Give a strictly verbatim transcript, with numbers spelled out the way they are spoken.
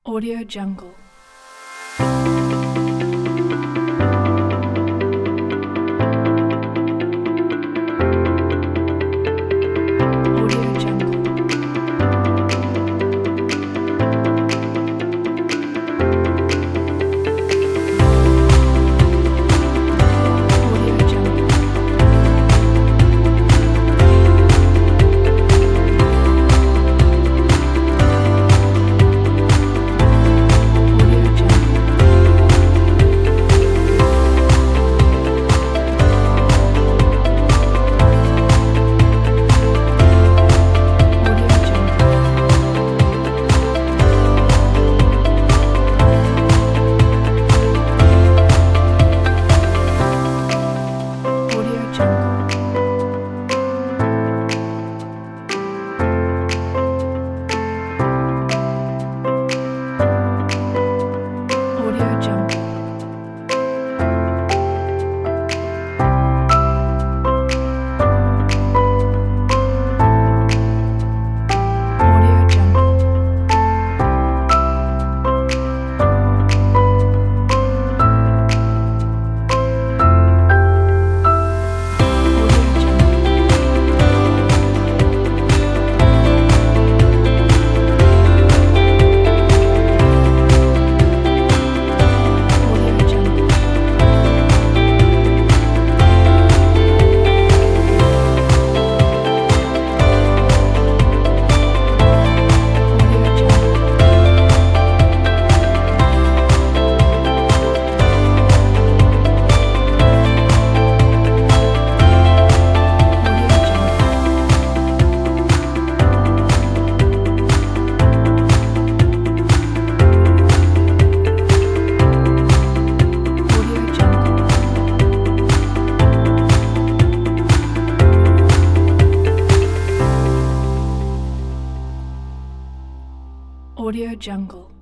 Audio Jungle. Audio Jungle. Audio Jungle. Audio Jungle. Audio Jungle. Audio Jungle. Audio Jungle. Audio Jungle. Audio Jungle. Audio Jungle. Audio Jungle. Audio Jungle. Audio Jungle. Audio Jungle.